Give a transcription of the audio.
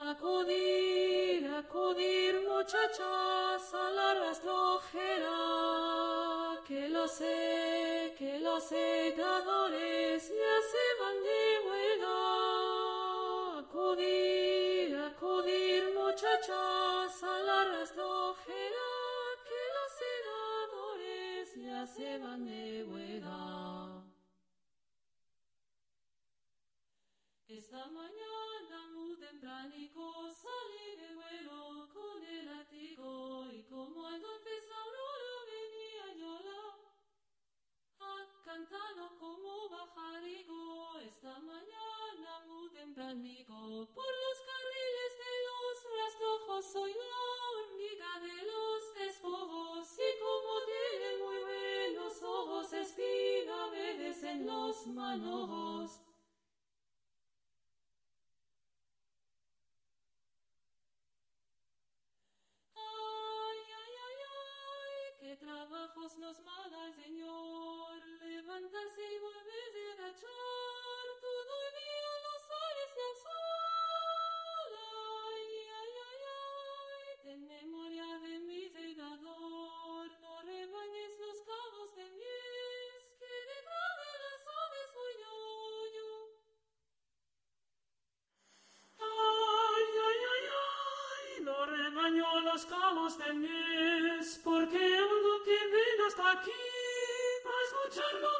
Acudir, acudir, muchachas, a la rastrojera, que los secadores ya se van de huelga. Acudir, acudir, muchachas, a la rastrojera, que los segadores ya se van de huelga. Esta mañana muy tempranico salí de vuelo con el látigo y como el don Tesauro venía Yola, cantando como bajarigo. Esta mañana muy tempranico por los carriles de los rastrojos soy la hormiga de los despojos y como tiene muy buenos ojos espiga veces en los manojos. Qué trabajos nos manda el Señor, levantarse y volverse a agachar, todo el día los aires del sol. Ten memoria de mi segador, no rebañes los cabos de mies, que detrás de las aves voy yo. No rebaño los cabos de mies, porque algo que ven hasta aquí, a escucharlo